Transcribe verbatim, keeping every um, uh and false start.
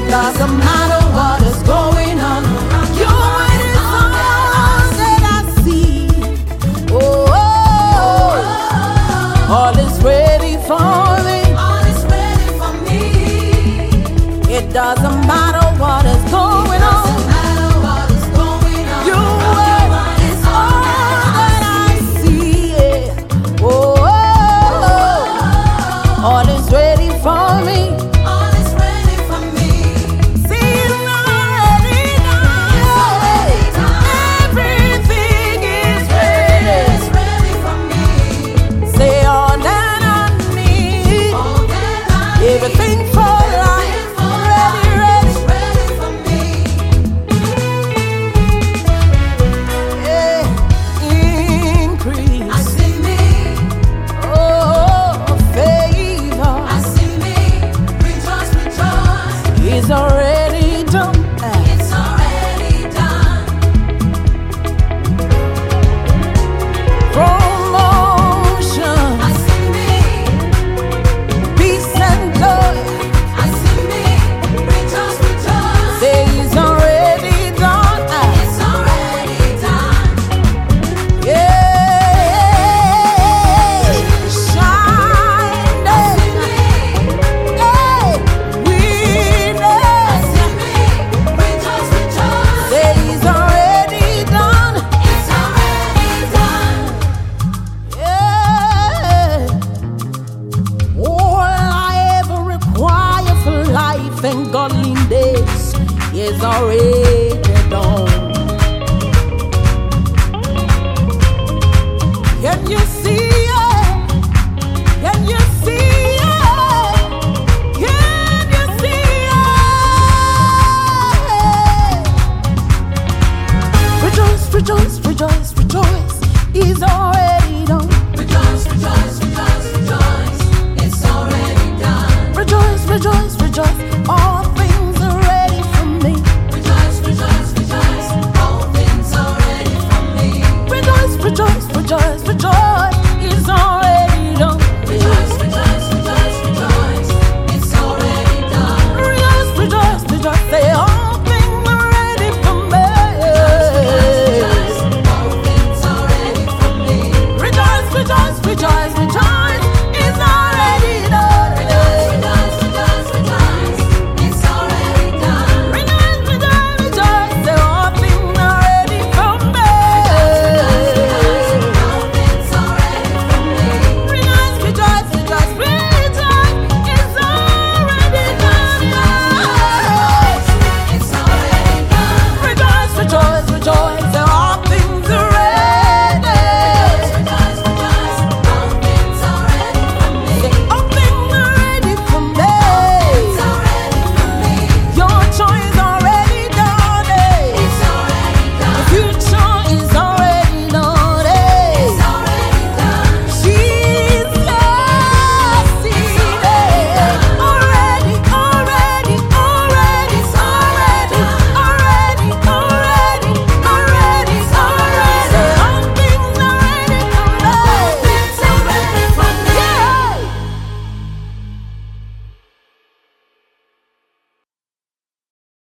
Doesn't matter what is going on. You're waiting for that I see. Oh, oh, oh, all is ready for me. All is ready for me. It doesn't matter what is going on. Doesn't matter what is going on. Your word is all that I see. Yeah. Oh, oh, oh, all is ready for me. All is ready for me. See, it's already done. It's already done. Everything is ready. It's ready for me. Say all that I need. All that I need. Everything for life. Everything for Ready, life ready. is ready for me. Yeah. Increase. I see me. Oh, favor I see me. Rejoice, rejoice. is already done. It's already done. Promotion, I see me. peace and joy. I see me. Rejoice, rejoice. Say it's already done. It's already done. Yeah, shine. I see me. Hey, we I know. see me. Rejoice, rejoice. Say it's already done. It's already done. Yeah. All I ever require for life and godliness is already